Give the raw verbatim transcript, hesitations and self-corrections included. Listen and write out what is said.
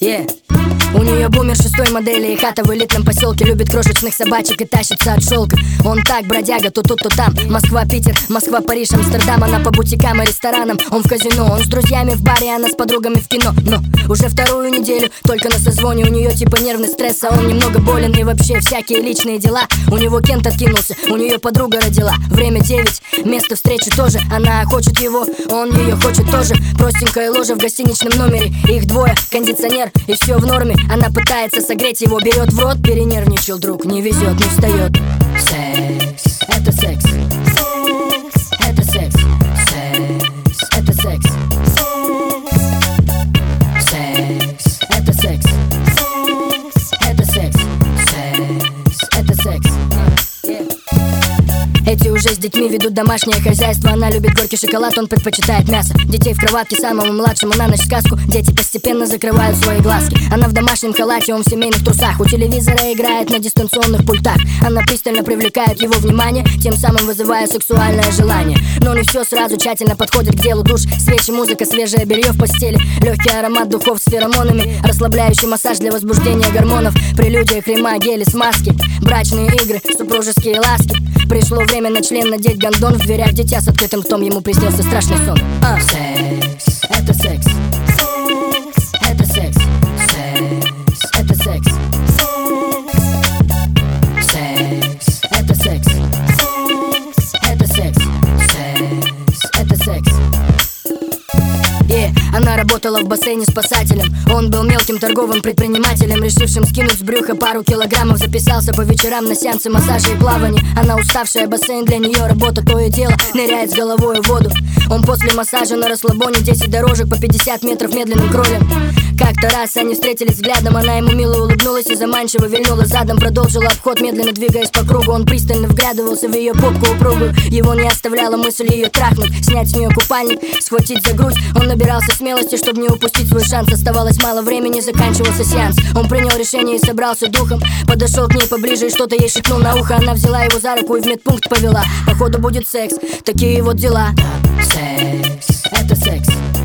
Yeah. У нее бумер шестой модели и хата в элитном поселке. Любит крошечных собачек и тащится от шелка. Он так, бродяга, то тут, то там. Москва, Питер, Москва, Париж, Амстердам. Она по бутикам и ресторанам, он в казино. Он с друзьями в баре, она с подругами в кино. Но уже вторую неделю только на созвоне. У нее типа нервный стресс, а он немного болен. И вообще всякие личные дела. У него Кент откинулся, у нее подруга родила. Время девять, место встречи тоже. Она хочет его, он ее хочет тоже. Простенькая ложа в гостиничном номере. Их двое, кондиционер и все в норме. Она пытается согреть его, берет в рот. Перенервничал друг, не везет, не встает. Секс, это секс. Секс, это секс. Секс, это секс. Секс, это секс. Секс, это секс. Секс, это секс. Эти уже с детьми ведут домашнее хозяйство. Она любит горький шоколад, он предпочитает мясо. Детей в кроватке, самому младшему на ночь сказку. Дети постепенно закрывают свои глазки. Она в домашнем халате, он в семейных трусах. У телевизора играет на дистанционных пультах. Она пристально привлекает его внимание, тем самым вызывая сексуальное желание. Но не все сразу, тщательно подходит к делу. Душ, свечи, музыка, свежее белье в постели. Легкий аромат духов с феромонами. Расслабляющий массаж для возбуждения гормонов. Прелюдия, крема, гели, смазки. Брачные игры, супружеские ласки. Пришло время на член надеть гондон. В дверях дитя с открытым ртом, ему приснился страшный сон. а. Секс, это секс. Секс, это секс. Секс, это секс. Секс, это секс. Секс, это секс. Секс, это секс. Yeah. Она работала в бассейне спасателем. Он был мелким торговым предпринимателем, решившим скинуть с брюха пару килограммов. Записался по вечерам на сеансы массажа и плавания. Она уставшая, бассейн для нее работа, то и дело. Ныряет с головой в воду. Он после массажа на расслабоне. Десять дорожек по пятьдесят метров медленным кролем. Как-то раз они встретились взглядом. Она ему мило улыбнулась и заманчиво вильнула задом. Продолжила обход, медленно двигаясь по кругу. Он пристально вглядывался в ее попку упругую. Его не оставляла мысль ее трахнуть, снять с нее купальник, схватить за грудь. Он набирался смелости, чтобы не упустить свой шанс. Оставалось мало времени, заканчивался сеанс. Он принял решение и собрался духом. Подошел к ней поближе и что-то ей шепнул на ухо. Она взяла его за руку и в медпункт повела. Походу будет секс, такие вот дела. Секс, это секс.